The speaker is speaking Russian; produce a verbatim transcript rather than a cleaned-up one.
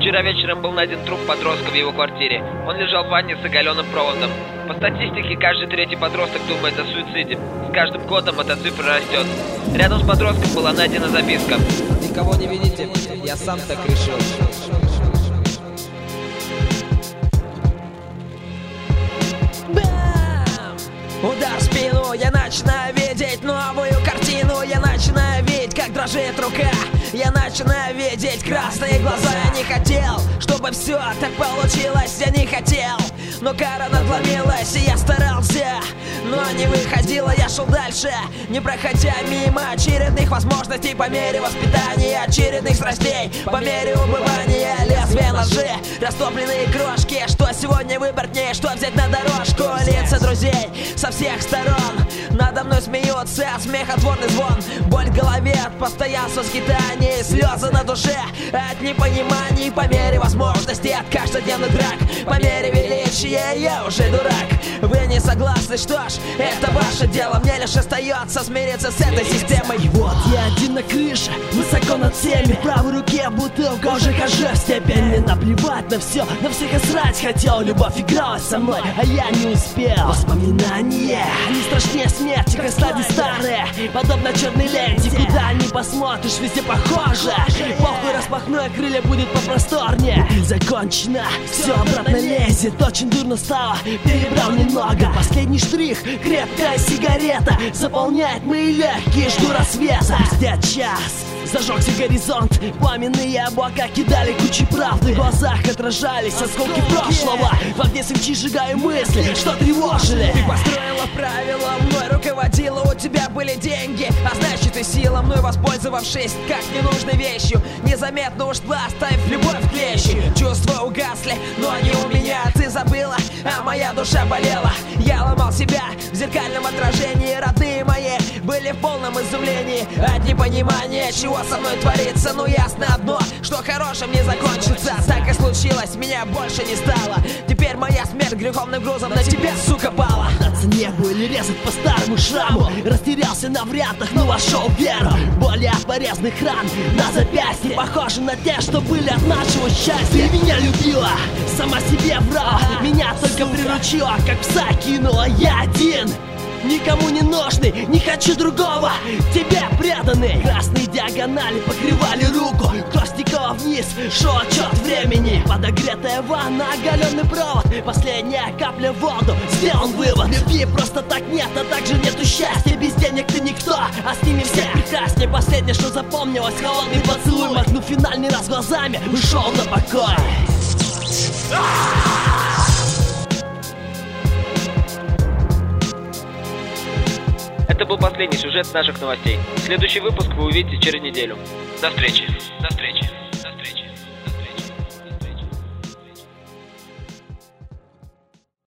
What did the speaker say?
Вчера вечером был найден труп подростка в его квартире. Он лежал в ванне с оголенным проводом. По статистике, каждый третий подросток думает о суициде. С каждым годом эта цифра растет. Рядом с подростком была найдена записка. Никого не вините, я сам так решил. Бам! Удар в спину, я начинаю видеть новую картину. Я начинаю видеть, как дрожит рука. Я начинаю видеть красные глаза. Я не хотел, чтобы все так получилось. Я не хотел, но кара надломилась, и я старался, но не выходило. Я шел дальше, не проходя мимо очередных возможностей по мере воспитания, очередных страстей по мере убывания. Лезвия ножи, растопленные крошки. Что сегодня выбрать мне, что взять на дорожку? Лица друзей со всех сторон надо мной смеются, смехотворный звон. Боль в голове от постоянства скитаний, слезы на душе от непониманий. По мере возможностей от каждодневных драк, по мере величия я уже дурак. Вы не согласны, что ж, это ваше дело. Мне лишь остается смириться с этой системой. И вот я один на крыше, высоко над всеми. В правой руке бутылка, уже хожу в степень. Мне наплевать на все, на всех и срать хотел. Любовь играла со мной, а я не успел. Воспоминания, они страшнее смерти, как стадии старые. Подобно черной ленте, куда ни посмотришь, везде похоже. Похуй, распахну, а крылья будет попросторнее. Закончено, все обратно лезет. Очень дурно стало, перебрал немного. Последний штрих, крепкая сигарета заполняет мои легкие, жду рассвета. Спустя час зажегся горизонт, пламенные облака кидали кучи правды. В глазах отражались осколки прошлого. В огне свечи сжигаю мысли, что тревожили. Ты построила правила, мной руководила. У тебя были деньги, а значит и сила. Мной воспользовавшись как ненужной вещью, незаметно ушла, оставив любовь в клещи. Чувства угасли, но не у меня. Ты забыла, а моя душа болела. Я ломал себя в зеркальном отражении. Родные мои были в полном изумлении от непонимания, чего со мной творится. Но ясно одно, что хорошим не закончится. Так и случилось, меня больше не стало. Теперь моя смерть греховным грузом на тебя, сука, пала. Пытаться небу или резать по старому шраму. Растерялся на вариантах, но вошел в веру. Боли от порезных ран на запястье похожи на те, что были от нашего счастья. Ты меня любила, сама себе врала. Меня только приручила, как пса кинула. Я один, никому не нужный, не хочу другого. Тебе преданный. Красные диагонали покрывали руку. Кровь стекала вниз, шел отчет времени. Подогретая ванна, оголенный провод. Последняя капля в воду, сделан вывод. Любви просто так нет, а также нету счастья. Без денег ты никто, а с ними все прекраснее. Последнее, что запомнилось, холодный поцелуй. Махнув финальный раз глазами, ушел на покой. Это был последний сюжет наших новостей. Следующий выпуск вы увидите через неделю. До встречи. До встречи.